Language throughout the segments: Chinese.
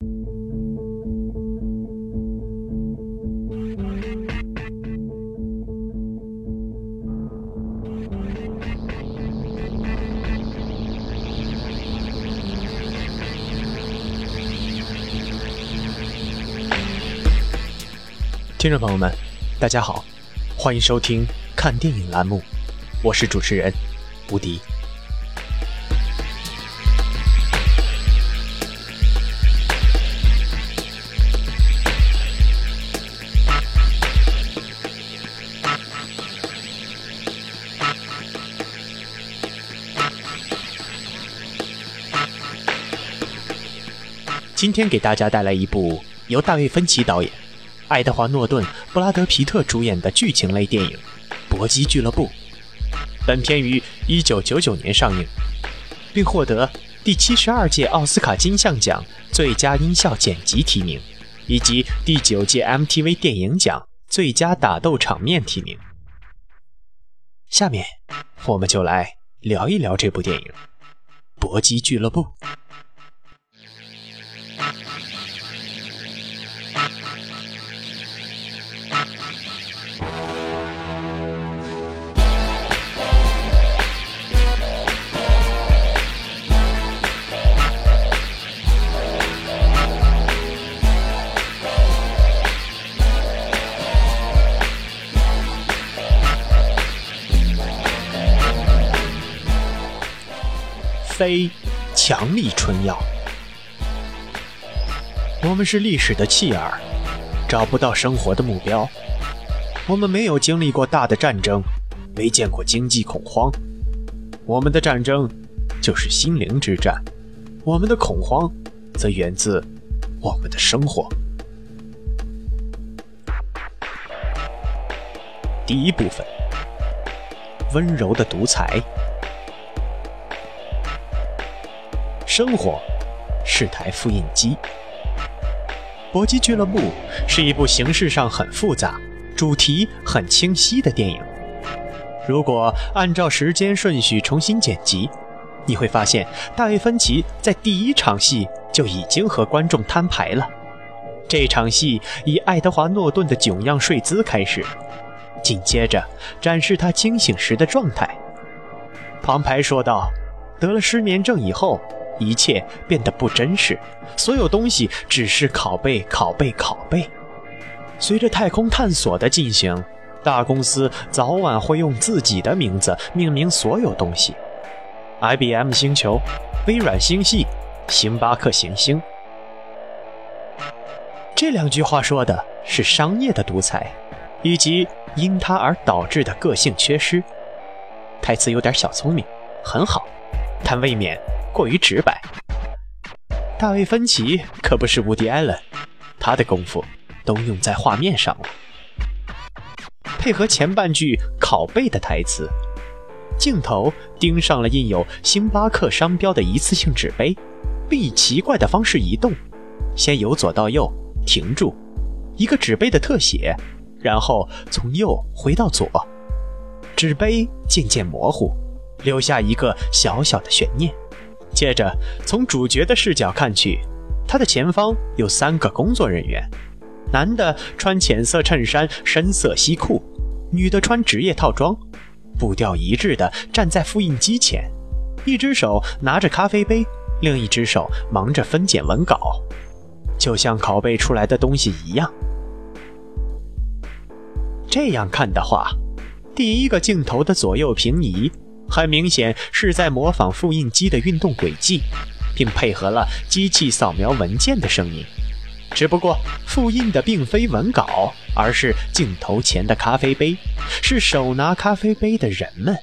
听众朋友们，大家好，欢迎收听看电影栏目，我是主持人吴迪。今天给大家带来一部由大卫·芬奇导演、爱德华·诺顿、布拉德·皮特主演的剧情类电影《搏击俱乐部》。本片于1999年上映，并获得第72届奥斯卡金像奖最佳音效剪辑提名，以及第9届 MTV 电影奖最佳打斗场面提名。下面我们就来聊一聊这部电影《搏击俱乐部》。非强力春药。我们是历史的弃儿，找不到生活的目标。我们没有经历过大的战争，没见过经济恐慌。我们的战争就是心灵之战，我们的恐慌则源自我们的生活。第一部分，温柔的独裁。生活是台复印机。搏击俱乐部是一部形式上很复杂、主题很清晰的电影。如果按照时间顺序重新剪辑，你会发现大卫·芬奇在第一场戏就已经和观众摊牌了。这场戏以爱德华·诺顿的囧样睡姿开始，紧接着展示他清醒时的状态。旁白说道，得了失眠症以后，一切变得不真实，所有东西只是拷贝。随着太空探索的进行，大公司早晚会用自己的名字命名所有东西。IBM 星球、微软星系、星巴克行星。这两句话说的是商业的独裁，以及因它而导致的个性缺失。台词有点小聪明，很好，但未免过于直白。大卫·芬奇可不是伍迪·艾伦，他的功夫都用在画面上了。配合前半句拷贝的台词，镜头盯上了印有星巴克商标的一次性纸杯，并以奇怪的方式移动，先由左到右停住，一个纸杯的特写，然后从右回到左，纸杯渐渐模糊，留下一个小小的悬念。接着从主角的视角看去，他的前方有3个工作人员，男的穿浅色衬衫深色西裤，女的穿职业套装，步调一致地站在复印机前，一只手拿着咖啡杯，另一只手忙着分拣文稿，就像拷贝出来的东西一样。这样看的话，第一个镜头的左右平移很明显是在模仿复印机的运动轨迹，并配合了机器扫描文件的声音。只不过复印的并非文稿，而是镜头前的咖啡杯，是手拿咖啡杯的人们。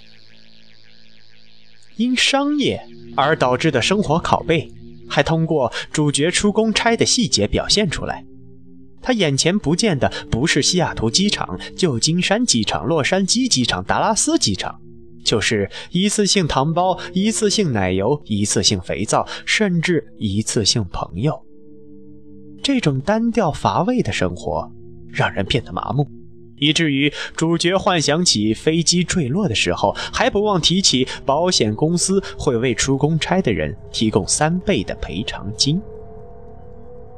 因商业而导致的生活拷贝，还通过主角出公差的细节表现出来。他眼前不见的不是西雅图机场、旧金山机场、洛杉矶机场、达拉斯机场，就是一次性糖包、一次性奶油、一次性肥皂，甚至一次性朋友。这种单调乏味的生活让人变得麻木，以至于主角幻想起飞机坠落的时候，还不忘提起保险公司会为出公差的人提供3倍的赔偿金。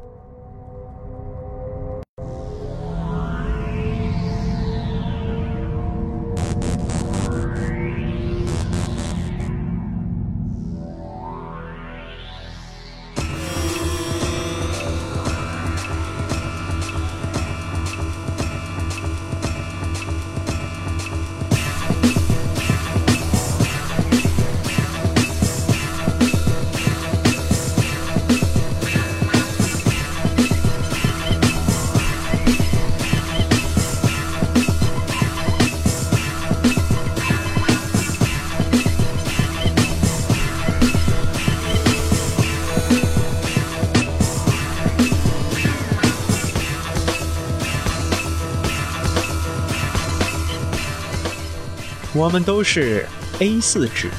我们都是 A4 纸。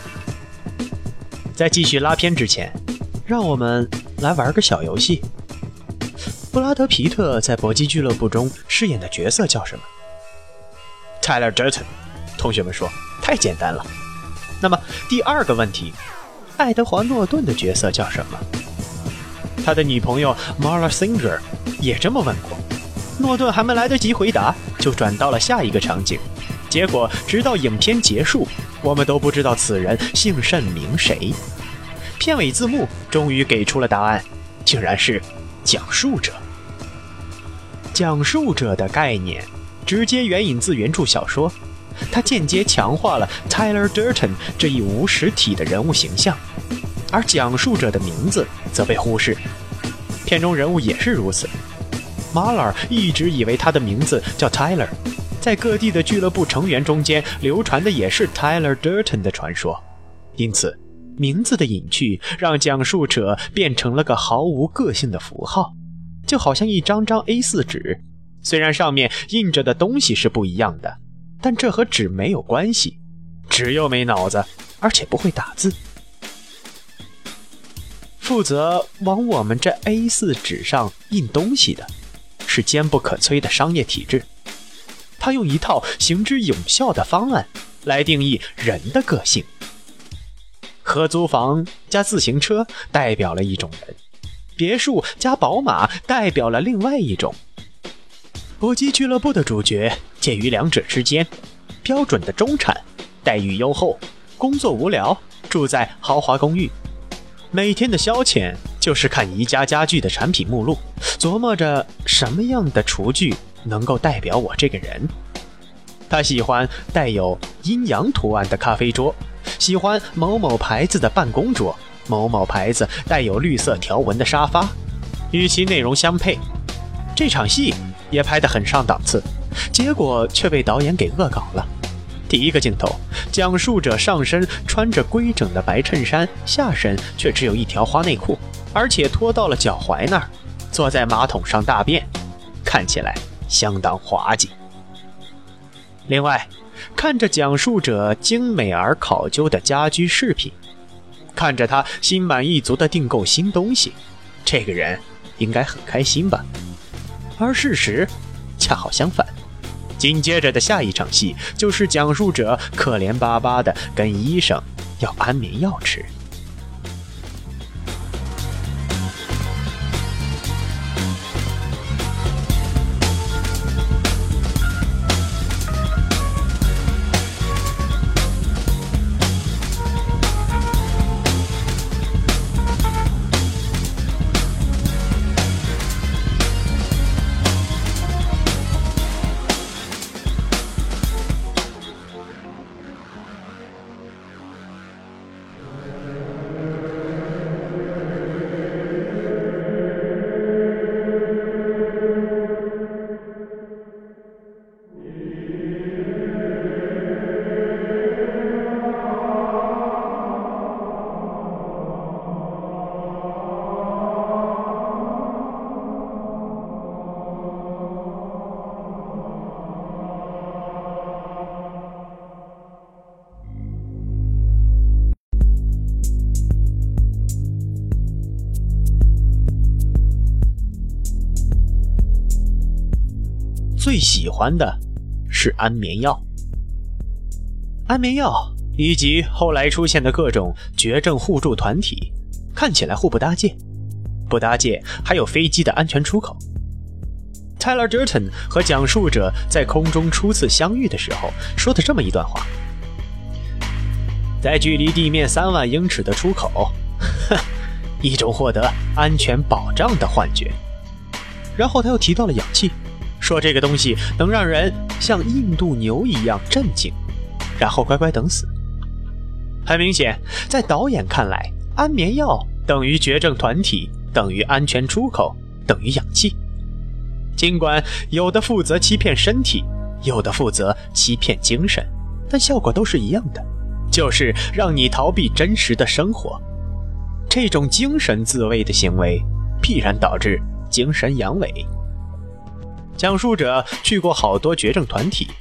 在继续拉片之前，让我们来玩个小游戏。布拉德·皮特在搏击俱乐部中饰演的角色叫什么？ Tyler Durden。 同学们说太简单了。那么第二个问题，爱德华·诺顿的角色叫什么？他的女朋友 Marla Singer 也这么问过。诺顿还没来得及回答，就转到了下一个场景。结果直到影片结束，我们都不知道此人姓甚名谁。片尾字幕终于给出了答案，竟然是讲述者。讲述者的概念直接援引自原著小说，它间接强化了 Tyler Durden 这一无实体的人物形象，而讲述者的名字则被忽视。片中人物也是如此。Marla 一直以为他的名字叫 Tyler， 在各地的俱乐部成员中间流传的也是 Tyler Durden 的传说，因此名字的隐去让讲述者变成了个毫无个性的符号，就好像一张张 A4 纸，虽然上面印着的东西是不一样的，但这和纸没有关系，纸又没脑子，而且不会打字。负责往我们这 A4 纸上印东西的是坚不可摧的商业体制，他用一套行之有效的方案来定义人的个性。合租房加自行车代表了一种人，别墅加宝马代表了另外一种。搏击俱乐部的主角介于两者之间，标准的中产，待遇优厚，工作无聊，住在豪华公寓，每天的消遣就是看宜家家具的产品目录，琢磨着什么样的厨具能够代表我这个人。他喜欢带有阴阳图案的咖啡桌，喜欢某某牌子的办公桌，某某牌子带有绿色条纹的沙发，与其内容相配。这场戏也拍得很上档次，结果却被导演给恶搞了。第一个镜头，讲述者上身穿着规整的白衬衫，下身却只有一条花内裤，而且拖到了脚踝那儿，坐在马桶上大便，看起来相当滑稽。另外，看着讲述者精美而考究的家居饰品，看着他心满意足地订购新东西，这个人应该很开心吧？而事实恰好相反。紧接着的下一场戏就是讲述者可怜巴巴地跟医生要安眠药吃。最喜欢的是安眠药。安眠药以及后来出现的各种绝症互助团体看起来互不搭界，不搭界还有飞机的安全出口。Tyler Durden 和讲述者在空中初次相遇的时候说的这么一段话：在距离地面3万英尺的出口，一种获得安全保障的幻觉。然后他又提到了氧气，说这个东西能让人像印度牛一样镇静，然后乖乖等死。很明显，在导演看来，安眠药等于绝症团体，等于安全出口，等于氧气。尽管有的负责欺骗身体，有的负责欺骗精神，但效果都是一样的，就是让你逃避真实的生活。这种精神自卫的行为必然导致精神阳痿。讲述者去过好多绝症团体，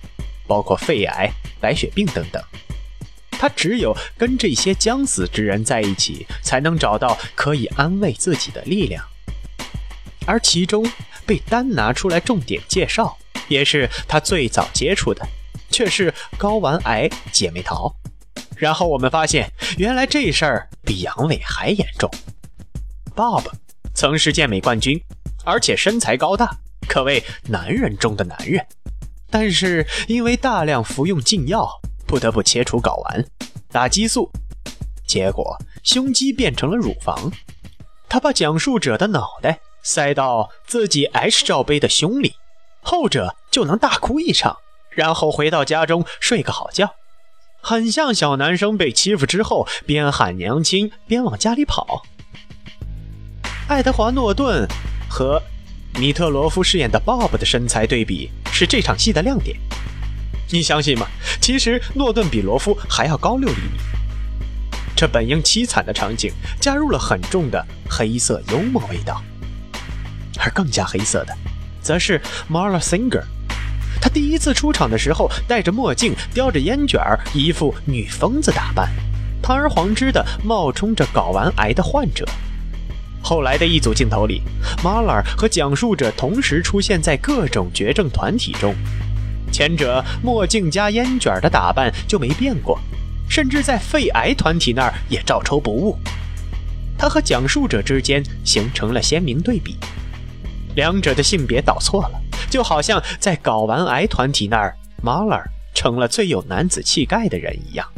包括肺癌、白血病等等。他只有跟这些将死之人在一起，才能找到可以安慰自己的力量。而其中被单拿出来重点介绍，也是他最早接触的，却是睾丸癌姐妹淘。然后我们发现，原来这事儿比阳痿还严重。Bob 曾是健美冠军，而且身材高大，可谓男人中的男人。但是因为大量服用禁药，不得不切除睾丸，打激素，结果胸肌变成了乳房。他把讲述者的脑袋塞到自己 H 罩杯的胸里，后者就能大哭一场，然后回到家中睡个好觉，很像小男生被欺负之后边喊娘亲边往家里跑。爱德华·诺顿和米特罗夫饰演的 Bob 的身材对比是这场戏的亮点。你相信吗？其实诺顿比罗夫还要高6厘米。这本应凄惨的场景加入了很重的黑色幽默味道。而更加黑色的则是 Marla Singer。 她第一次出场的时候戴着墨镜，叼着烟卷，一副女疯子打扮，堂而皇之的冒充着睾丸癌的患者。后来的一组镜头里， Marla 和讲述者同时出现在各种绝症团体中，前者墨镜加烟卷的打扮就没变过，甚至在肺癌团体那儿也照抽不误。他和讲述者之间形成了鲜明对比，两者的性别倒错了，就好像在睾丸癌团体那儿 Marla 成了最有男子气概的人一样。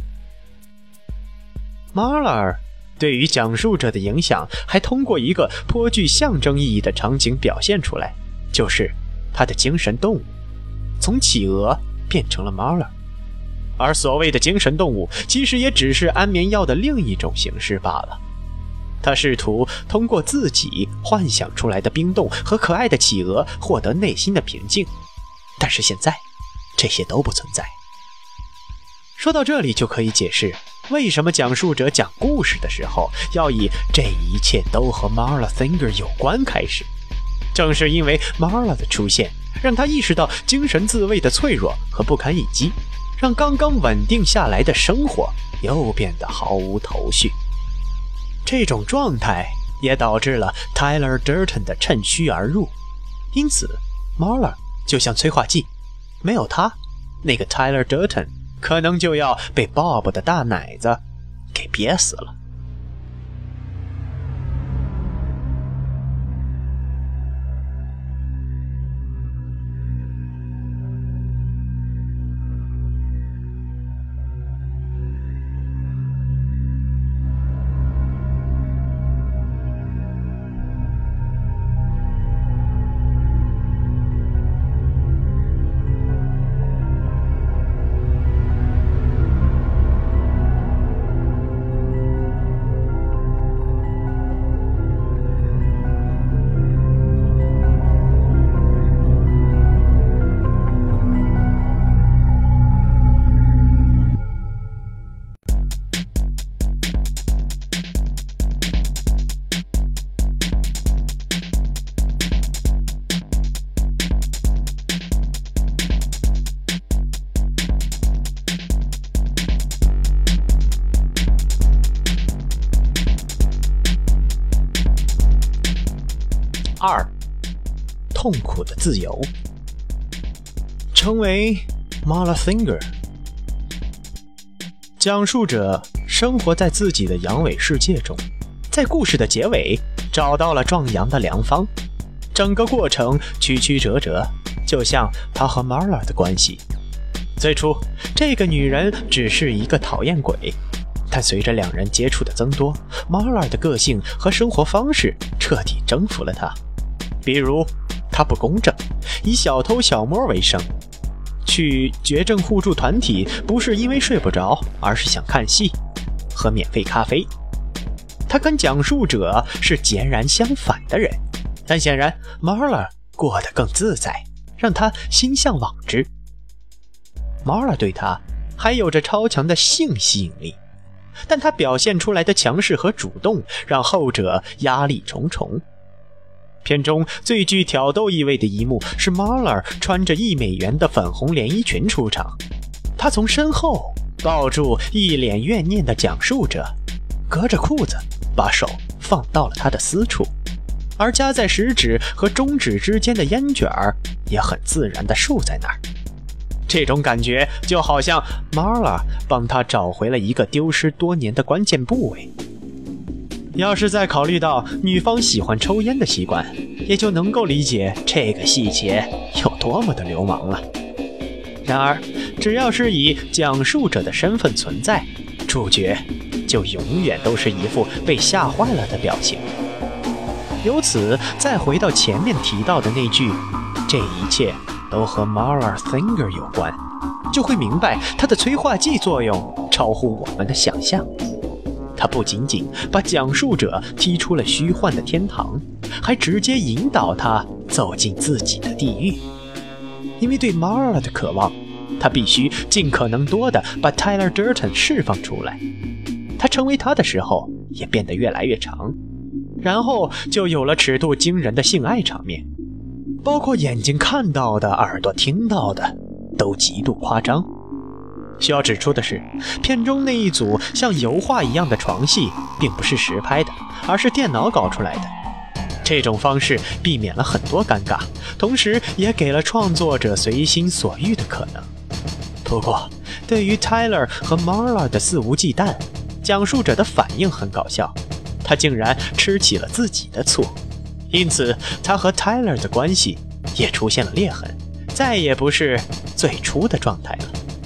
Marla 对于讲述者的影响还通过一个颇具象征意义的场景表现出来，就是他的精神动物从企鹅变成了 Marla。 而所谓的精神动物其实也只是安眠药的另一种形式罢了。他试图通过自己幻想出来的冰冻和可爱的企鹅获得内心的平静，但是现在这些都不存在。说到这里就可以解释为什么讲述者讲故事的时候要以这一切都和 Marla Singer 有关开始。正是因为 Marla 的出现，让他意识到精神自卫的脆弱和不堪一击，让刚刚稳定下来的生活又变得毫无头绪。这种状态也导致了 Tyler Durden 的趁虚而入，因此 Marla 就像催化剂，没有他，那个 Tyler Durden 可能就要被 Bob 的大奶子给憋死了。2. 痛苦的自由。成为 Marla Singer。讲述者生活在自己的阳痿世界中，在故事的结尾找到了壮阳的良方，整个过程曲曲折折，就像他和 Marla 的关系。最初这个女人只是一个讨厌鬼，但随着两人接触的增多， Marla 的个性和生活方式彻底征服了她。比如她不公正，以小偷小摸为生，去绝症互助团体不是因为睡不着，而是想看戏，喝免费咖啡。她跟讲述者是截然相反的人，但显然 Marla 过得更自在，让她心向往之。Marla 对她还有着超强的性吸引力，但她表现出来的强势和主动让后者压力重重。 片中最具挑逗意味的一幕是 Marla 穿着$1的粉红连衣裙出场，她从身后抱住一脸怨念的讲述者，隔着裤子把手放到了他的私处，而夹在食指和中指之间的烟卷也很自然地竖在那儿。这种感觉就好像 Marla 帮他找回了一个丢失多年的关键部位。要是再考虑到女方喜欢抽烟的习惯，也就能够理解这个细节有多么的流氓了。然而，只要是以讲述者的身份存在，主角就永远都是一副被吓坏了的表情。由此再回到前面提到的那句这一切都和 Marla Singer 有关，就会明白它的催化剂作用超乎我们的想象。它不仅仅把讲述者踢出了虚幻的天堂，还直接引导他走进自己的地狱。因为对 Marla 的渴望，他必须尽可能多地把 Tyler Durden 释放出来。他成为他的时候也变得越来越长，然后就有了尺度惊人的性爱场面，包括眼睛看到的、耳朵听到的都极度夸张。需要指出的是，片中那一组像油画一样的床戏并不是实拍的，而是电脑搞出来的。这种方式避免了很多尴尬，同时也给了创作者随心所欲的可能。不过，对于 Tyler 和 Marla 的肆无忌惮，讲述者的反应很搞笑，他竟然吃起了自己的醋，因此他和 Tyler 的关系也出现了裂痕，再也不是最初的状态了。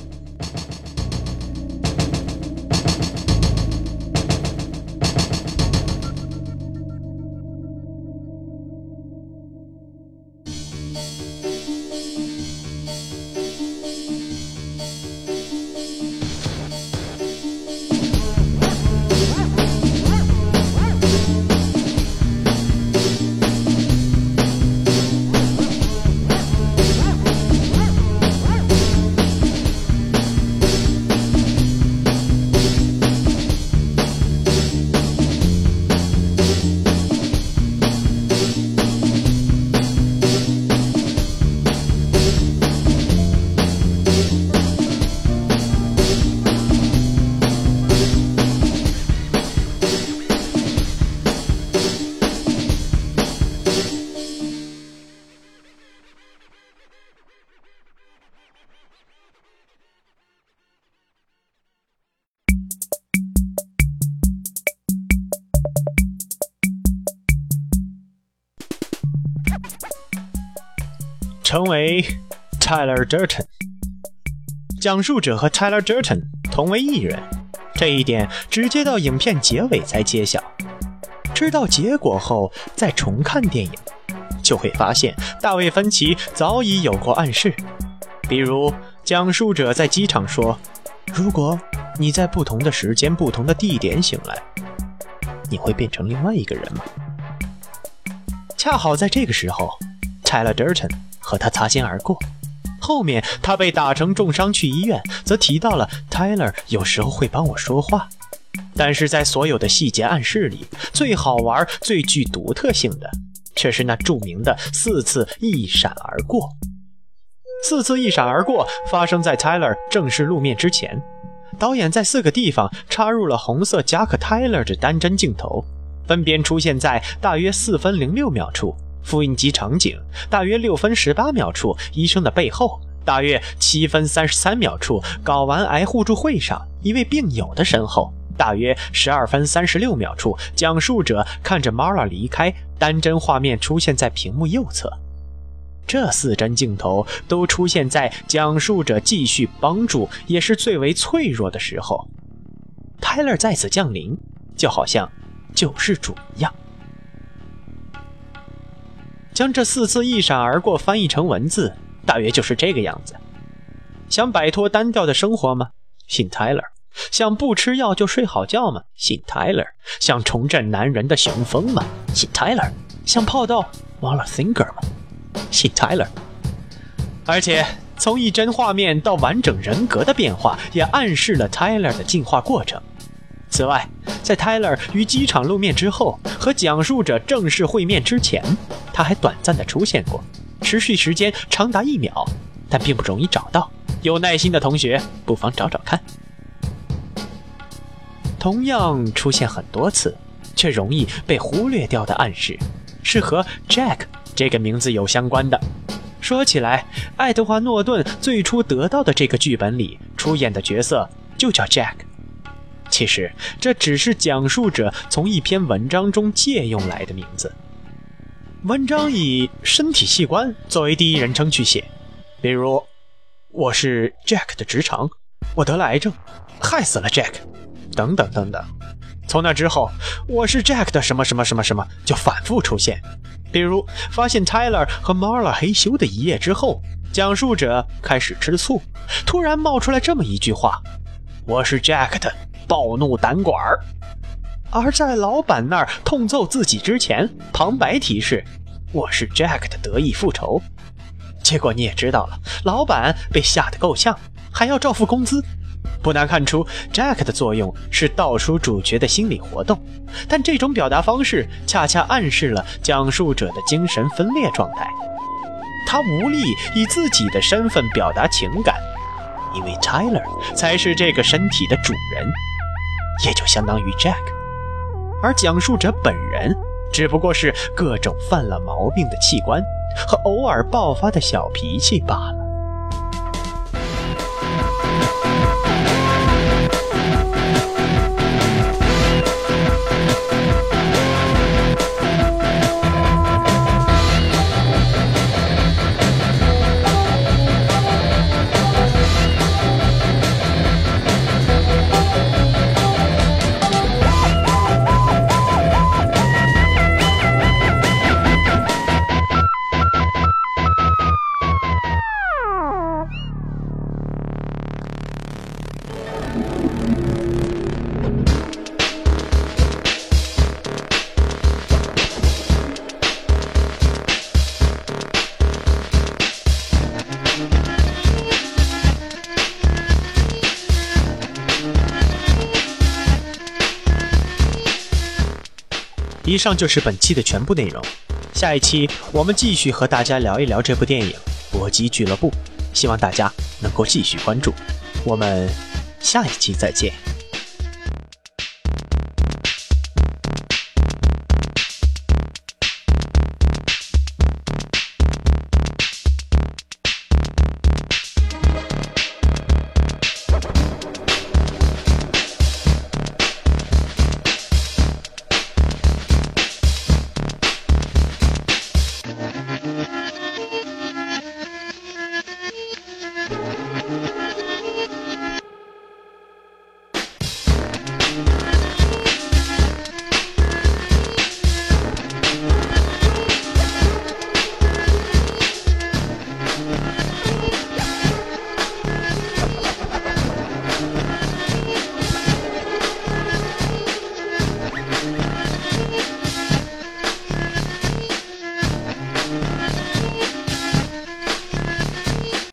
成为 Tyler Durden。 讲述者和 Tyler Durden 同为艺人，这一点直接到影片结尾才揭晓。知道结果后再重看电影，就会发现大卫芬奇早已有过暗示。比如讲述者在机场说，如果你在不同的时间不同的地点醒来，你会变成另外一个人吗？恰好在这个时候 Tyler Durden 和他擦肩而过，后面他被打成重伤去医院，则提到了 Tyler 有时候会帮我说话。但是在所有的细节暗示里，最好玩最具独特性的却是那著名的4次一闪而过。4次一闪而过发生在 Tyler 正式露面之前，导演在4个地方插入了红色夹克 Tyler 的单帧镜头，分别出现在大约4分06秒处复印机场景，大约6分18秒处医生的背后，大约7分33秒处睾丸癌互助会上一位病友的身后，大约12分36秒处讲述者看着 Marla 离开，单帧画面出现在屏幕右侧。这4帧镜头都出现在讲述者继续帮助也是最为脆弱的时候。 Tyler 再次降临，就好像救世主一样。将这4次一闪而过翻译成文字，大约就是这个样子。想摆脱单调的生活吗？信 Tyler。 想不吃药就睡好觉吗？信 Tyler。 想重振男人的雄风吗？信 Tyler。 想泡到 Marla Singer 吗？信 Tyler。 而且从一帧画面到完整人格的变化，也暗示了 Tyler 的进化过程。此外， 在 Tyler 与机场露面之后，和讲述者正式会面之前，他还短暂的出现过，持续时间长达1秒，但并不容易找到。有耐心的同学不妨找找看。同样出现很多次，却容易被忽略掉的暗示，是和 Jack 这个名字有相关的。说起来，爱德华·诺顿最初得到的这个剧本里出演的角色就叫 Jack。其实这只是讲述者从一篇文章中借用来的名字。文章以身体器官作为第一人称去写，比如我是 Jack 的直肠，我得了癌症，害死了 Jack， 等等等等。从那之后，我是 Jack 的什么什么什么什么就反复出现。比如发现 Tyler 和 Marla 嘿咻的一夜之后，讲述者开始吃醋，突然冒出来这么一句话：我是 Jack 的暴怒胆管。而在老板那儿痛揍自己之前，旁白提示我是 Jack 的得意复仇。结果你也知道了，老板被吓得够呛，还要照付工资。不难看出 Jack 的作用是道出主角的心理活动，但这种表达方式恰恰暗示了讲述者的精神分裂状态。他无力以自己的身份表达情感，因为 Tyler 才是这个身体的主人，也就相当于 Jack， 而讲述者本人只不过是各种犯了毛病的器官和偶尔爆发的小脾气罢了。以上就是本期的全部内容，下一期我们继续和大家聊一聊这部电影《搏击俱乐部》，希望大家能够继续关注，我们下一期再见。